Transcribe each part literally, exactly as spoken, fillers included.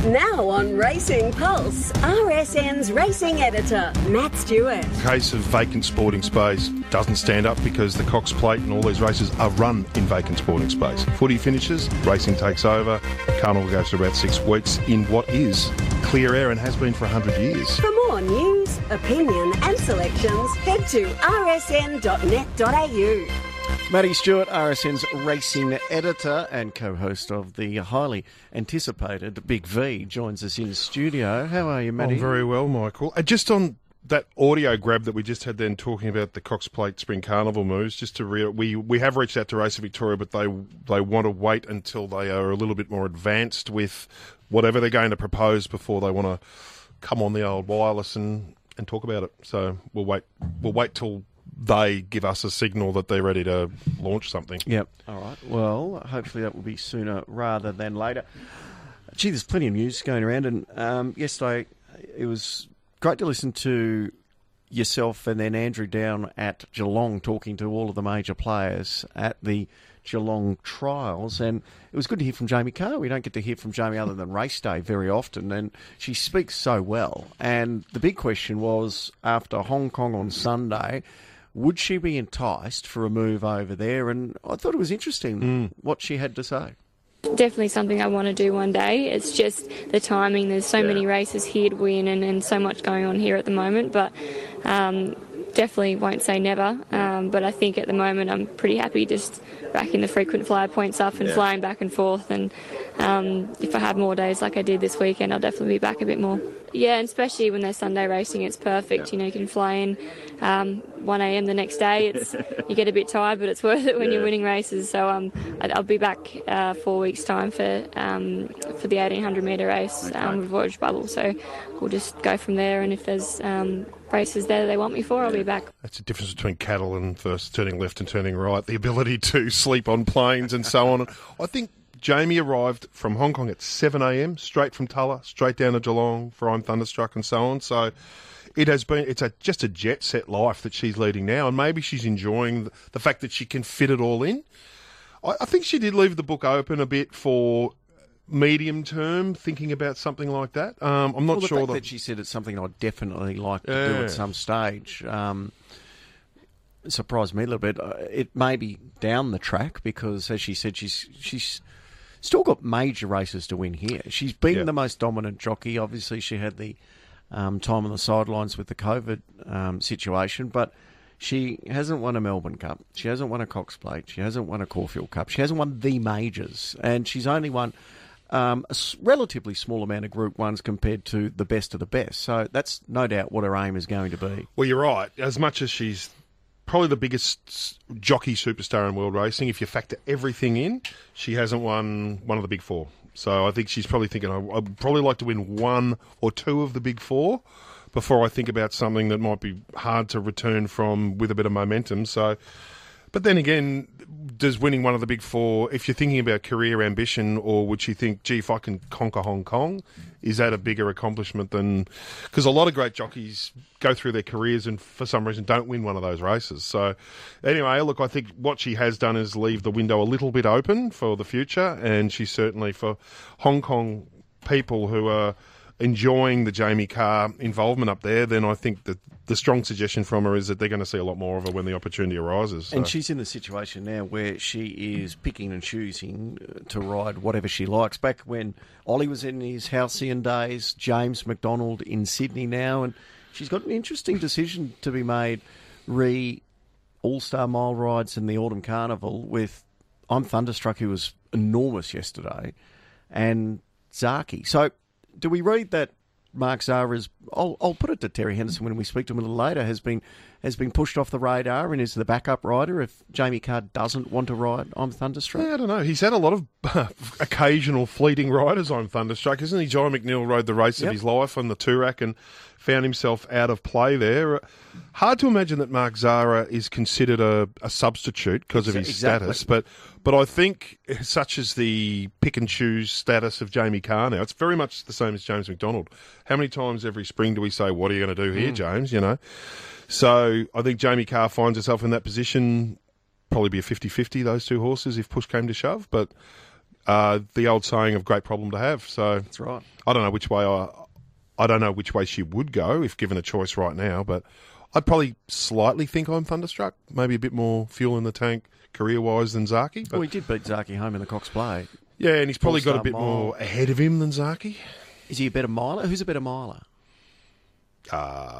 Now on Racing Pulse, R S N's racing editor, Matt Stewart. The case of vacant sporting space doesn't stand up because the Cox Plate and all these races are run in vacant sporting space. Footy finishes, racing takes over, Carnival goes for about six weeks in what is clear air and has been for one hundred years. For more news, opinion and selections, head to r s n dot net dot a u. Matty Stewart, R S N's racing editor and co-host of the highly anticipated Big V, joins us in studio. How are you, Matty? I'm very well, Michael. Uh, just on that audio grab that we just had then talking about the Cox Plate Spring Carnival moves, just to re- we we have reached out to Racing Victoria, but they they want to wait until they are a little bit more advanced with whatever they're going to propose before they want to come on the old wireless and, and talk about it. So we'll wait. We'll wait till they give us a signal that they're ready to launch something. Yep. All right. Well, hopefully that will be sooner rather than later. Gee, there's plenty of news going around, and um, yesterday it was great to listen to yourself and then Andrew down at Geelong talking to all of the major players at the Geelong trials, and it was good to hear from Jamie Carr. We don't get to hear from Jamie other than race day very often, and she speaks so well. And the big question was, after Hong Kong on Sunday, would she be enticed for a move over there? And I thought it was interesting mm. what she had to say. Definitely something I want to do one day. It's just the timing. There's so yeah. many races here to win and, and so much going on here at the moment. But um, definitely won't say never. Um, but I think at the moment I'm pretty happy just racking the frequent flyer points up and yeah. flying back and forth. And um, if I have more days like I did this weekend, I'll definitely be back a bit more. Yeah, and especially when there's Sunday racing, it's perfect. Yeah. You know, you can fly in um, one a.m. the next day. It's you get a bit tired, but it's worth it when yeah. you're winning races. So um, I'll be back uh, four weeks' time for um, for the eighteen hundred metre race okay. um, with Voyage Bubble. So we'll just go from there. And if there's um, races there that they want me for, I'll be back. That's the difference between cattle and first turning left and turning right. The ability to sleep on planes and so on. I think Jamie arrived from Hong Kong at seven a.m, straight from Tulla, straight down to Geelong for I'm Thunderstruck and so on. So it has been, it's a, just a jet set life that she's leading now, and maybe she's enjoying the, the fact that she can fit it all in. I, I think she did leave the book open a bit for medium term, thinking about something like that. Um, I'm not well, the sure fact that... that she said it's something I'd definitely like to yeah. do at some stage. Um, surprised me a little bit. It may be down the track because, as she said, she's she's still got major races to win here. She's been yeah. the most dominant jockey. Obviously, she had the um, time on the sidelines with the COVID um, situation, but she hasn't won a Melbourne Cup. She hasn't won a Cox Plate. She hasn't won a Caulfield Cup. She hasn't won the majors, and she's only won um, a relatively small amount of Group Ones compared to the best of the best. So that's no doubt what her aim is going to be. Well, you're right. As much as she's probably the biggest jockey superstar in world racing, if you factor everything in, she hasn't won one of the big four. So I think she's probably thinking, I'd probably like to win one or two of the big four before I think about something that might be hard to return from with a bit of momentum. So, but then again, does winning one of the big four, if you're thinking about career ambition, or would she think, gee, if I can conquer Hong Kong, is that a bigger accomplishment than... Because a lot of great jockeys go through their careers and for some reason don't win one of those races. So anyway, look, I think what she has done is leave the window a little bit open for the future, and she's certainly, for Hong Kong people who are enjoying the Jamie Carr involvement up there, then I think that the strong suggestion from her is that they're going to see a lot more of her when the opportunity arises. So. And she's in the situation now where she is picking and choosing to ride whatever she likes. Back when Ollie was in his halcyon days, James McDonald in Sydney now, and she's got an interesting decision to be made re All-Star Mile rides and the Autumn Carnival with I'm Thunderstruck, who was enormous yesterday, and Zaki. So do we read that Mark Zahra's, I'll, I'll put it to Terry Henderson when we speak to him a little later, has been has been pushed off the radar and is the backup rider if Jamie Carr doesn't want to ride I'm Thunderstruck? Yeah, I don't know. He's had a lot of uh, occasional fleeting riders on Thunderstruck, isn't he? John McNeil rode the race yep. of his life on the Toorak and found himself out of play there. Hard to imagine that Mark Zahra is considered a, a substitute because of his exactly. status, but but I think such as the pick and choose status of Jamie Carr now, it's very much the same as James McDonald. How many times every spring do we say, what are you going to do here, mm. James, you know? So I think Jamie Carr finds herself in that position, probably be a fifty-fifty, those two horses, if push came to shove, but uh, the old saying of great problem to have. So That's right. I don't know which way I, I don't know which way she would go if given a choice right now, but I'd probably slightly think I'm thunderstruck. Maybe a bit more fuel in the tank career-wise than Zaki. But Well, he did beat Zaki home in the Cox Play. yeah, and he's probably got a All-star bit mile. more ahead of him than Zaki. Is he a better miler? Who's a better miler? Uh,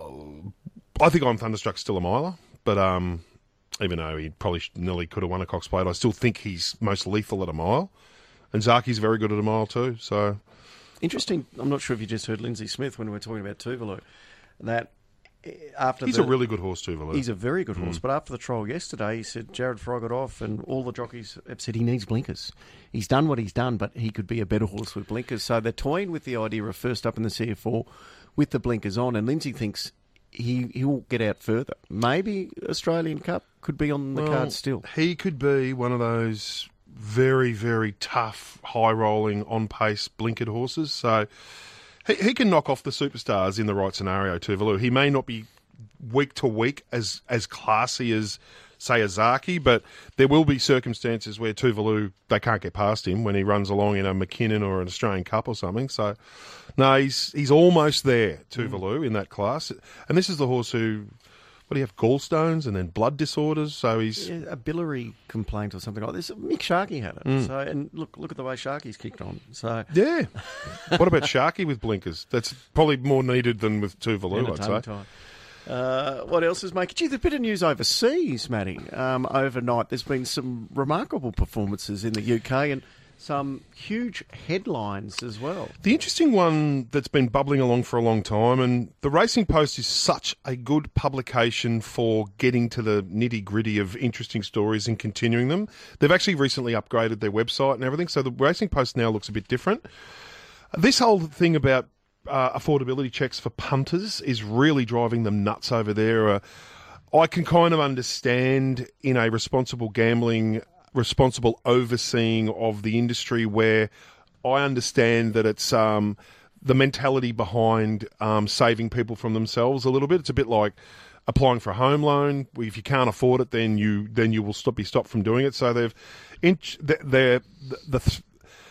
I think I'm thunderstruck still a miler, but um, even though he probably sh- nearly could have won a Cox Plate, I still think he's most lethal at a mile. And Zaki's very good at a mile too. So Interesting. I'm not sure if you just heard Lindsay Smith when we were talking about Tuvalu. That after he's the, a really good horse too, Valou. he's a very good horse. But after the trial yesterday, he said Jared Fry got off, and all the jockeys have said he needs blinkers. He's done what he's done, but he could be a better horse with blinkers. So they're toying with the idea of first up in the C F four with the blinkers on, and Lindsay thinks he he will get out further. Maybe Australian Cup could be on the Well, card still. He could be one of those very, very tough, high-rolling, on-pace, blinkered horses. So he, he can knock off the superstars in the right scenario too, Valou. He may not be week to week as as classy as, say, a Zaki, but there will be circumstances where Tuvalu, they can't get past him when he runs along in a McKinnon or an Australian Cup or something. So, no, he's he's almost there, Tuvalu, in that class. And this is the horse who, what do you have, gallstones and then blood disorders? So he's... Yeah, a biliary complaint or something like this. Mick Sharkey had it. So, and look look at the way Sharkey's kicked on. So Yeah. What about Sharky with blinkers? That's probably more needed than with Tuvalu, I'd entertaining say. time. Uh, what else is making? Gee, there's a bit of news overseas, Matty. Um, overnight, there's been some remarkable performances in the U K and some huge headlines as well. The interesting one that's been bubbling along for a long time, and the Racing Post is such a good publication for getting to the nitty-gritty of interesting stories and continuing them. They've actually recently upgraded their website and everything, so the Racing Post now looks a bit different. This whole thing about uh, affordability checks for punters is really driving them nuts over there. Uh, I can kind of understand in a responsible gambling, responsible overseeing of the industry where I understand that it's um, the mentality behind um, saving people from themselves a little bit. It's a bit like applying for a home loan. If you can't afford it, then you then you will stop be stopped from doing it. So they've they're, the the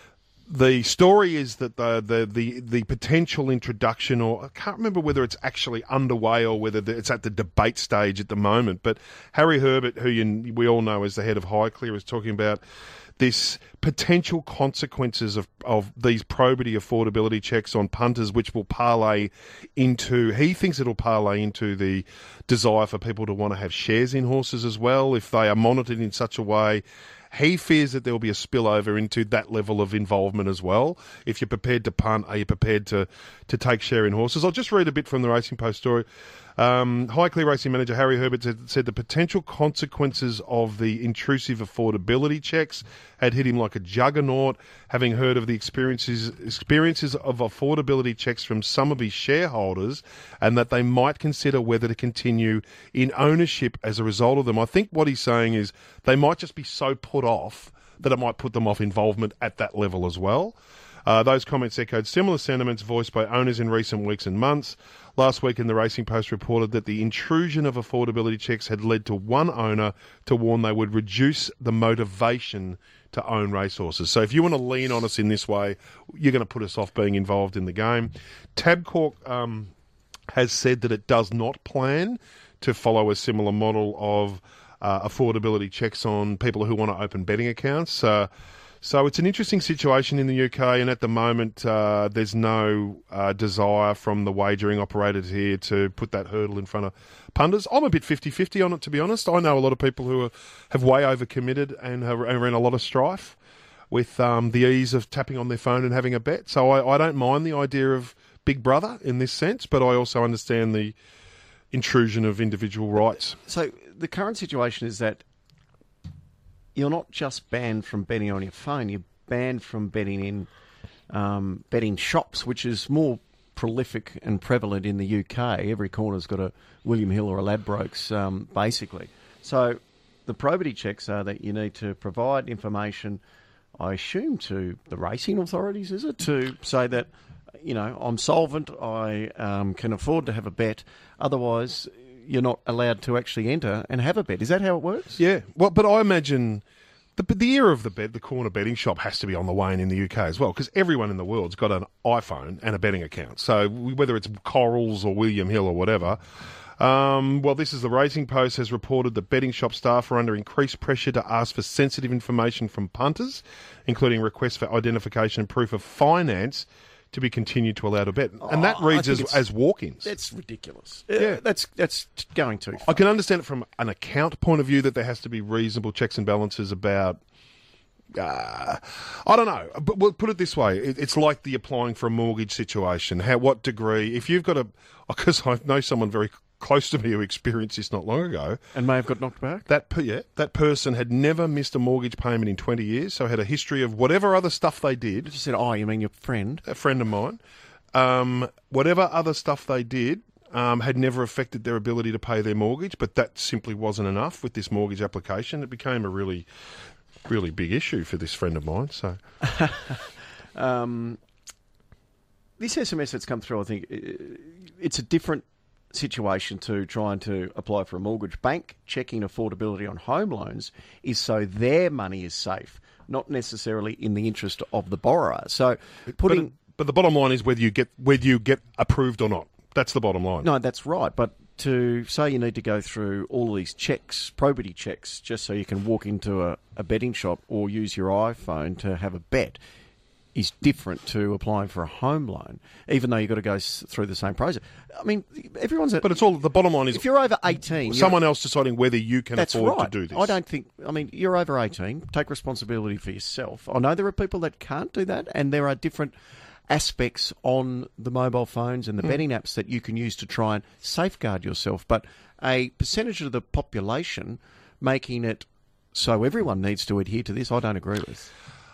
the story is that the, the the the potential introduction, or I can't remember whether it's actually underway or whether it's at the debate stage at the moment, but Harry Herbert, who you, we all know as the head of Highclere, is talking about this potential consequences of, of these probity affordability checks on punters, which will parlay into, he thinks it'll parlay into the desire for people to want to have shares in horses as well, if they are monitored in such a way. He fears that there will be a spillover into that level of involvement as well. If you're prepared to punt, are you prepared to, to take share in horses? I'll just read a bit from the Racing Post story. Um, Highclere Racing Manager Harry Herbert said, said the potential consequences of the intrusive affordability checks had hit him like a juggernaut, having heard of the experiences experiences of affordability checks from some of his shareholders, and that they might consider whether to continue in ownership as a result of them. I think what he's saying is they might just be so put off that it might put them off involvement at that level as well. Uh, those comments echoed similar sentiments voiced by owners in recent weeks and months. Last week, in the Racing Post reported that the intrusion of affordability checks had led to one owner to warn they would reduce the motivation to own racehorses. So if you want to lean on us in this way, you're going to put us off being involved in the game. Tabcorp um, has said that it does not plan to follow a similar model of uh, affordability checks on people who want to open betting accounts. Uh, So it's an interesting situation in the U K, and at the moment uh, there's no uh, desire from the wagering operators here to put that hurdle in front of punters. I'm a bit fifty-fifty on it, to be honest. I know a lot of people who are, have way overcommitted and are, are in a lot of strife with um, the ease of tapping on their phone and having a bet. So I, I don't mind the idea of Big Brother in this sense, but I also understand the intrusion of individual rights. So the current situation is that you're not just banned from betting on your phone, you're banned from betting in um, betting shops, which is more prolific and prevalent in the U K. Every corner's got a William Hill or a Ladbrokes, um, basically. So the probity checks are that you need to provide information, I assume, to the racing authorities, is it? To say that, you know, I'm solvent, I um, can afford to have a bet, otherwise you're not allowed to actually enter and have a bet. Is that how it works? Yeah, well, but I imagine The, the era of the bet, the corner betting shop has to be on the wane in the U K as well, because everyone in the world's got an iPhone and a betting account. So whether it's Corals or William Hill or whatever. Um, well, this is the Racing Post has reported that betting shop staff are under increased pressure to ask for sensitive information from punters, including requests for identification and proof of finance to be continued to allow to bet. And that Oh, reads I as, think as walk-ins. That's ridiculous. Yeah. Uh, that's that's going too far. I can understand it from an account point of view that there has to be reasonable checks and balances about... Uh, I don't know, but we'll put it this way. It, it's like the applying for a mortgage situation. How, what degree... If you've got a... Because I know someone very close to me who experienced this not long ago. And may have got knocked back? That per- yeah, that person had never missed a mortgage payment in twenty years, so had a history of whatever other stuff they did. You said, oh, you mean your friend? A friend of mine. Um, whatever other stuff they did um, had never affected their ability to pay their mortgage, but that simply wasn't enough with this mortgage application. It became a really, really big issue for this friend of mine. So, um, this S M S that's come through, I think, it's a different situation to trying to apply for a mortgage. Bank checking affordability on home loans is so their money is safe, not necessarily in the interest of the borrower. So putting... But, but the bottom line is whether you get whether you get approved or not. That's the bottom line. No, that's right. But to say you need to go through all these checks, probity checks, just so you can walk into a, a betting shop or use your iPhone to have a bet is different to applying for a home loan, even though you've got to go s- through the same process. I mean, everyone's... A, But it's all... The bottom line is... if you're over eighteen... someone else deciding whether you can that's afford right. to do this. I don't think... I mean, you're over eighteen. Take responsibility for yourself. I know there are people that can't do that, and there are different aspects on the mobile phones and the Mm. betting apps that you can use to try and safeguard yourself. But a percentage of the population making it so everyone needs to adhere to this, I don't agree with.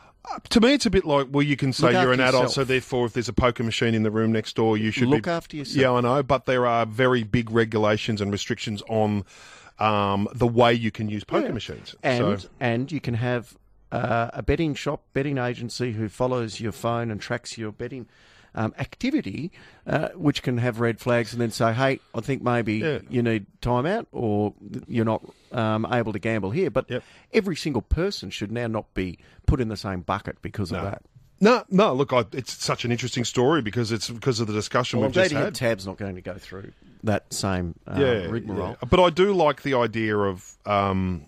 To me, it's a bit like, well, you can say Look you're an after adult, yourself. so therefore, if there's a poker machine in the room next door, you should Look be, after yourself. Yeah, I know, but there are very big regulations and restrictions on um, the way you can use poker Yeah. machines. And so, and you can have uh, a betting shop, betting agency who follows your phone and tracks your betting um, activity, uh, which can have red flags and then say, hey, I think maybe Yeah. you need time out or you're not um, able to gamble here. But Yep. every single person should now not be put in the same bucket because of No. that. no, no. Look, I, it's such an interesting story because it's because of the discussion Well, I'm we've glad just to hear had. Tab's not going to go through that same uh, yeah, rigmarole. yeah. But I do like the idea of um,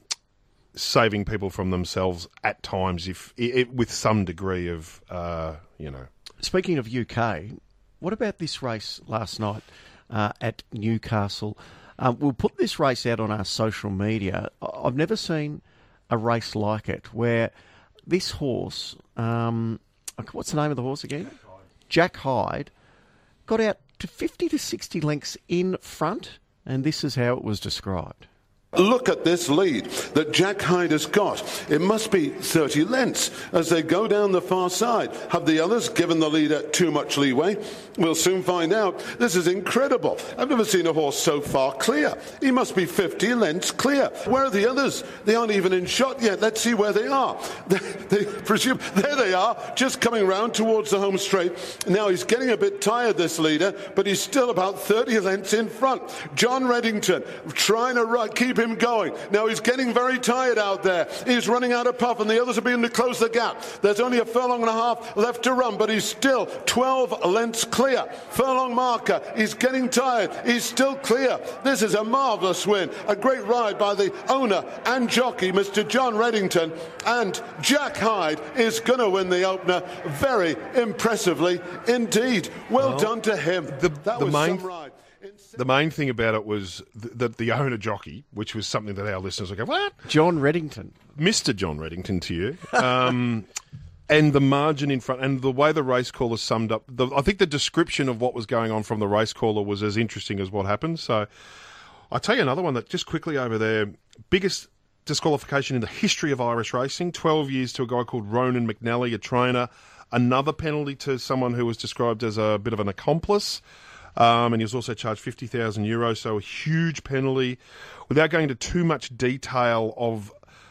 saving people from themselves at times, if it, with some degree of, uh, you know. Speaking of U K, what about this race last night uh, at Newcastle? Um, we'll put this race out on our social media. I- I've never seen a race like it where this horse, um, what's the name of the horse again? Jack Hyde, got out to fifty to sixty lengths in front, and this is how it was described. Look at this lead that Jack Hyde has got. It must be thirty lengths as they go down the far side. Have the others given the leader too much leeway? We'll soon find out. This is incredible. I've never seen a horse so far clear. He must be fifty lengths clear. Where are the others? They aren't even in shot yet. Let's see where they are. They, they presume there they are, just coming round towards the home straight. Now he's getting a bit tired, this leader, but he's still about thirty lengths in front. John Reddington trying to run, keep him going. Now he's getting very tired out there. He's running out of puff and the others are beginning to close the gap. There's only a furlong and a half left to run, but he's still twelve lengths clear. Furlong marker. He's getting tired. He's still clear. This is a marvellous win. A great ride by the owner and jockey, Mister John Reddington. And Jack Hyde is going to win the opener very impressively indeed. Well, Well, done to him. the- that the was main- some ride. The main thing about it was th- that the owner jockey, which was something that our listeners would go, what? John Reddington. Mister John Reddington to you. Um, and the margin in front, and the way the race caller summed up, the, I think the description of what was going on from the race caller was as interesting as what happened. So I'll tell you another one that just quickly over there, biggest disqualification in the history of Irish racing, twelve years to a guy called Ronan McNally, a trainer, another penalty to someone who was described as a bit of an accomplice. Um, and he was also charged fifty thousand euros, so a huge penalty. Without going into too much detail of,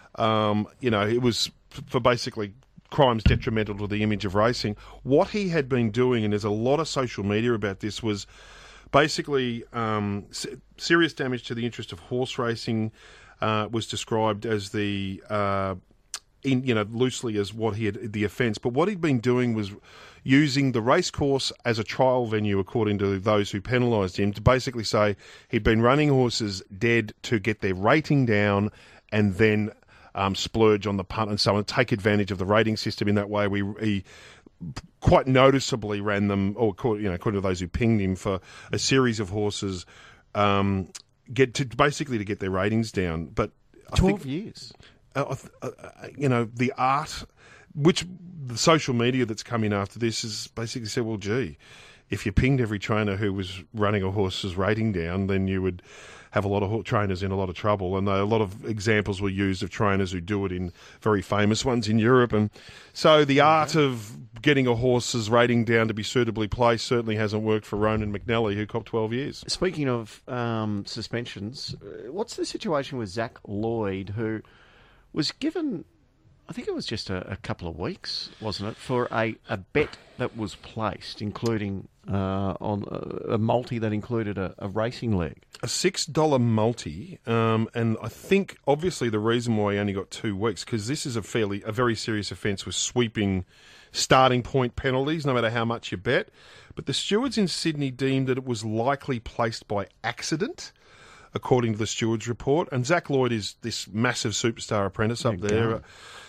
um, you know, it was f- for basically crimes detrimental to the image of racing. What he had been doing, and there's a lot of social media about this, was basically um, se- serious damage to the interest of horse racing uh, was described as the... Uh, in, you know, loosely as what he had, the offence. But what he'd been doing was using the racecourse as a trial venue, according to those who penalised him, to basically say he'd been running horses dead to get their rating down and then um, splurge on the punt and so on, take advantage of the rating system in that way. We he quite noticeably ran them, or you know, according to those who pinged him, for a series of horses, um, get to basically to get their ratings down. But I Twelve think, years. Uh, uh, you know, the art, which the social media that's come in after this has basically said, well, gee, if you pinged every trainer who was running a horse's rating down, then you would have a lot of ho- trainers in a lot of trouble. And a lot of examples were used of trainers who do it in very famous ones in Europe. And so the art of getting a horse's rating down to be suitably placed certainly hasn't worked for Ronan McNally, who copped twelve years. Speaking of um, suspensions, uh, what's the situation with Zach Lloyd, who was given, I think it was just a, a couple of weeks, wasn't it, for a, a bet that was placed, including uh, on a, a multi that included a, a racing leg? A six dollar multi, um, and I think obviously the reason why he only got two weeks, because this is a fairly, a very serious offence with sweeping starting point penalties, no matter how much you bet. But the stewards in Sydney deemed that it was likely placed by accident, according to the stewards' report. And Zach Lloyd is this massive superstar apprentice up there. go.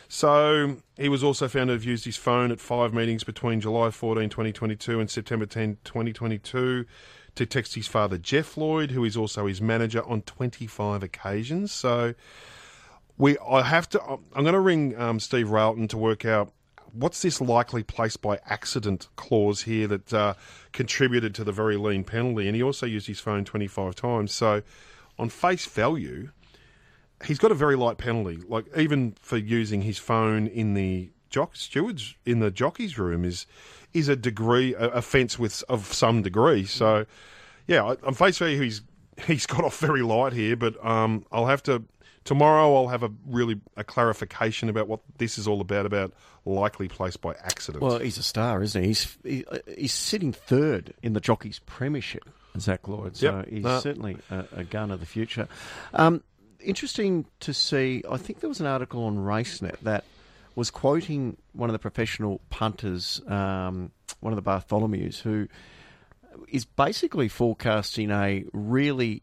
So he was also found to have used his phone at five meetings between July fourteenth, twenty twenty-two and September tenth, twenty twenty-two to text his father, Jeff Lloyd, who is also his manager, on twenty-five occasions. So we, I have to, I'm going to ring um, Steve Railton to work out what's this likely placed by accident clause here that uh, contributed to the very lean penalty. And he also used his phone twenty-five times. So on face value, he's got a very light penalty. Like, even for using his phone in the jock stewards in the jockey's room is is a degree a offence with of some degree. So yeah, on face value, he's he's got off very light here. But um, I'll have to tomorrow. I'll have a really a clarification about what this is all about. About likely placed by accident. Well, he's a star, isn't he? He's he, he's sitting third in the jockeys' premiership, Zach Lloyd. So Yep. he's No. certainly a, a gun of the future. Um, interesting to see. I think there was an article on RaceNet that was quoting one of the professional punters, um, one of the Bartholomews, who is basically forecasting a really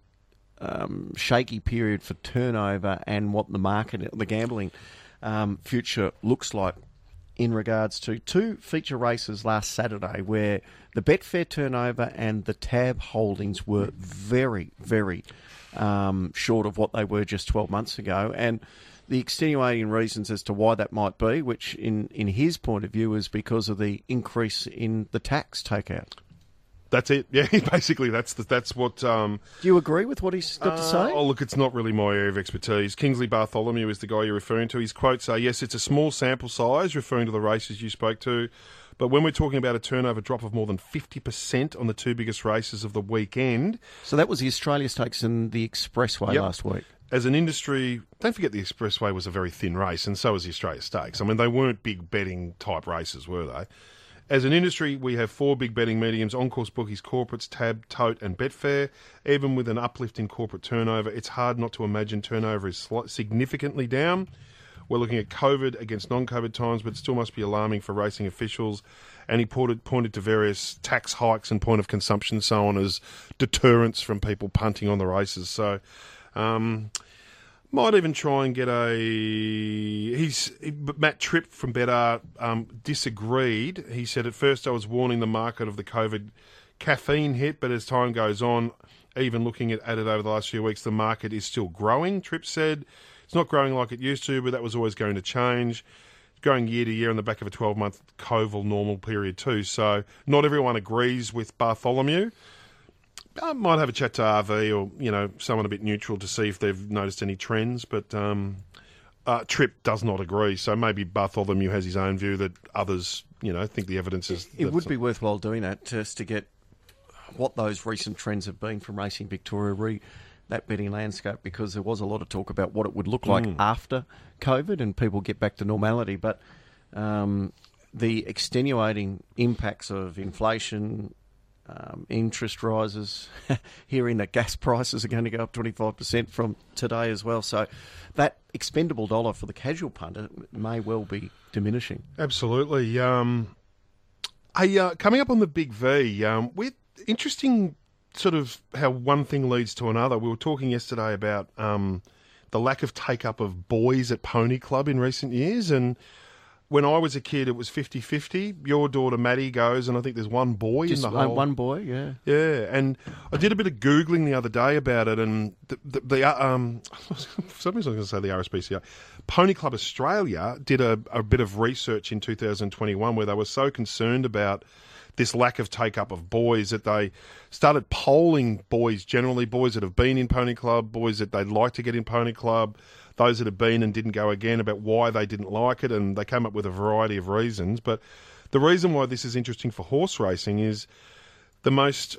um, shaky period for turnover and what the market, the gambling um, future looks like in regards to two feature races last Saturday where the Betfair turnover and the Tab holdings were very, very um, short of what they were just twelve months ago. And the extenuating reasons as to why that might be, which in, in his point of view is because of the increase in the tax takeout. That's it. Yeah, basically that's the, that's what. Um, Do you agree with what he's got to Uh, say? Oh, look, it's not really my area of expertise. Kingsley Bartholomew is the guy you're referring to. His quotes are, yes, it's a small sample size, referring to the races you spoke to, but when we're talking about a turnover drop of more than fifty percent on the two biggest races of the weekend... So that was the Australia Stakes and the Expressway Yep. last week. As an industry, don't forget the Expressway was a very thin race, and so was the Australia Stakes. I mean, they weren't big betting type races, were they? As an industry, we have four big betting mediums: on-course bookies, corporates, Tab, Tote and Betfair. Even with an uplift in corporate turnover, it's hard not to imagine turnover is slight, significantly down. We're looking at COVID against non-COVID times, but it still must be alarming for racing officials. And he pointed, pointed to various tax hikes and point of consumption, so on, as deterrents from people punting on the races. So... Um, might even try and get a... He's Matt Tripp from Betr um, disagreed. He said, at first I was warning the market of the COVID caffeine hit, but as time goes on, even looking at, at it over the last few weeks, the market is still growing. Tripp said it's not growing like it used to, but that was always going to change. Going year to year on the back of a twelve-month COVID normal period too. So not everyone agrees with Bartholomew. I might have a chat to R V or, you know, someone a bit neutral to see if they've noticed any trends, but um, uh, Tripp does not agree. So maybe Bartholomew has his own view that others, you know, think the evidence is... It would be worthwhile doing that just to get what those recent trends have been from Racing Victoria, re that betting landscape, because there was a lot of talk about what it would look like mm. after COVID and people get back to normality. But um, the extenuating impacts of inflation, um, interest rises, hearing that gas prices are going to go up twenty-five percent from today as well. So that expendable dollar for the casual punter may well be diminishing. Absolutely. Um, hey, uh, coming up on the Big V, um, with interesting sort of how one thing leads to another. We were talking yesterday about um, the lack of take-up of boys at Pony Club in recent years, and when I was a kid, it was fifty-fifty. Your daughter, Maddie, goes, and I think there's one boy Just in the whole... one boy, yeah. Yeah, and I did a bit of Googling the other day about it, and the... the, the uh, um, something I was going to say the R S P C A. Pony Club Australia did a, a bit of research in two thousand twenty-one where they were so concerned about this lack of take-up of boys that they started polling boys generally, boys that have been in Pony Club, boys that they'd like to get in Pony Club, those that have been and didn't go again, about why they didn't like it, and they came up with a variety of reasons. But the reason why this is interesting for horse racing is the most,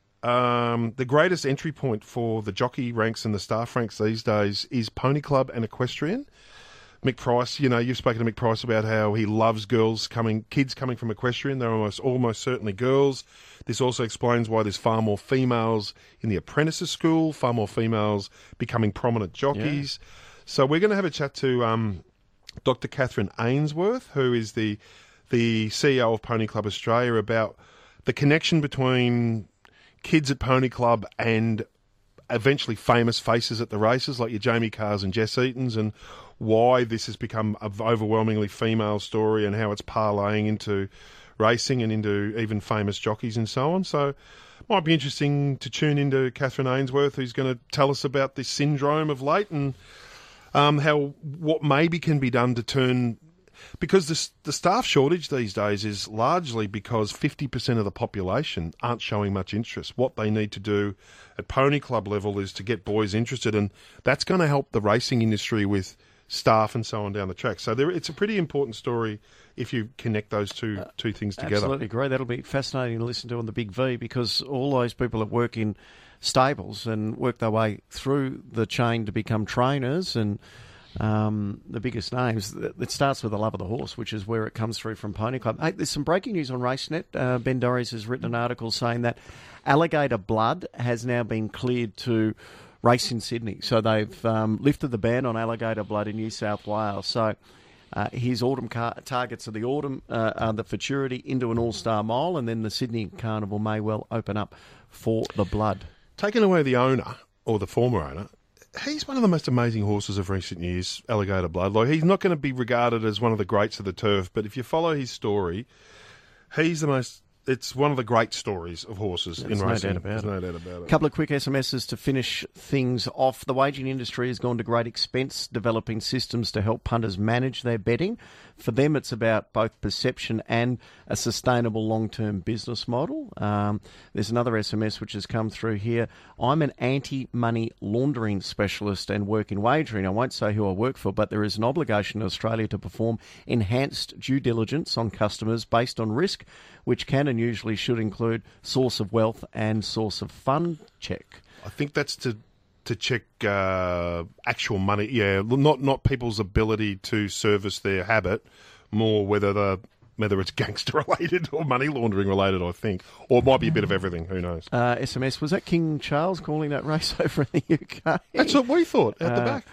um, the greatest entry point for the jockey ranks and the staff ranks these days is Pony Club and equestrian. Mick Price, you know, you've spoken to Mick Price about how he loves girls coming, kids coming from equestrian. They're almost almost certainly girls. This also explains why there's far more females in the apprentices school, far more females becoming prominent jockeys. Yeah. So we're going to have a chat to um, Doctor Catherine Ainsworth, who is the the C E O of Pony Club Australia, about the connection between kids at Pony Club and eventually famous faces at the races, like your Jamie Carrs and Jess Eatons, and why this has become an overwhelmingly female story and how it's parlaying into racing and into even famous jockeys and so on. So it might be interesting to tune into Catherine Ainsworth, who's going to tell us about this syndrome of late and um, how what maybe can be done to turn... Because the, the staff shortage these days is largely because fifty percent of the population aren't showing much interest. What they need to do at Pony Club level is to get boys interested, and that's going to help the racing industry with staff and so on down the track. So there, it's a pretty important story if you connect those two uh, two things together. Absolutely agree. That'll be fascinating to listen to on the Big V, because all those people that work in stables and work their way through the chain to become trainers and um, the biggest names, it starts with the love of the horse, which is where it comes through from Pony Club. Hey, there's some breaking news on RaceNet. Uh, Ben Dorries has written an article saying that Alligator Blood has now been cleared to race in Sydney. So they've um, lifted the ban on Alligator Blood in New South Wales. So uh, his autumn car- targets of the autumn uh, are the Futurity into an all-star mile, and then the Sydney Carnival may well open up for the Blood. Taking away the owner, or the former owner, he's one of the most amazing horses of recent years, Alligator Blood. Like, he's not going to be regarded as one of the greats of the turf, but if you follow his story, he's the most... It's one of the great stories of horses There's in no racing. Doubt about There's it. no doubt about it. A couple of quick S M Ses to finish things off. The wagering industry has gone to great expense developing systems to help punters manage their betting. For them, it's about both perception and a sustainable long-term business model. Um, there's another S M S which has come through here. I'm an anti-money laundering specialist and work in wagering. I won't say who I work for, but there is an obligation in Australia to perform enhanced due diligence on customers based on risk, which can and usually should include source of wealth and source of fund check. I think that's to to check uh, actual money. Yeah, not not people's ability to service their habit, more whether the whether it's gangster related or money laundering related. I think, or it might be a bit of everything. Who knows? Uh, S M S, was that King Charles calling that race over in the U K? That's what we thought at uh, the back.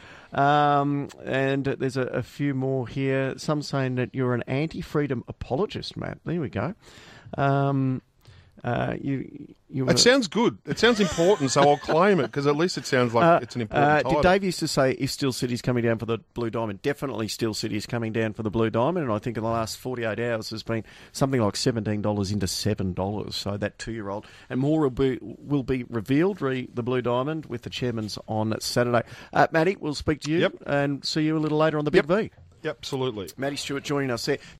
Um, and there's a, a few more here. Some saying that you're an anti-freedom apologist, Matt. There we go. Um, uh, you, you It sounds good. It sounds important, so I'll claim it, because at least it sounds like uh, it's an important uh, title. Did Dave used to say, if Steel City's coming down for the Blue Diamond? Definitely Steel City's coming down for the Blue Diamond, and I think in the last forty-eight hours there's been something like seventeen dollars into seven dollars, so that two-year-old. And more will be, will be revealed, re the Blue Diamond, with the chairman's on Saturday. Uh, Matty, we'll speak to you Yep. and see you a little later on the Big Yep. V. Yep, absolutely. Matty Stewart joining us there.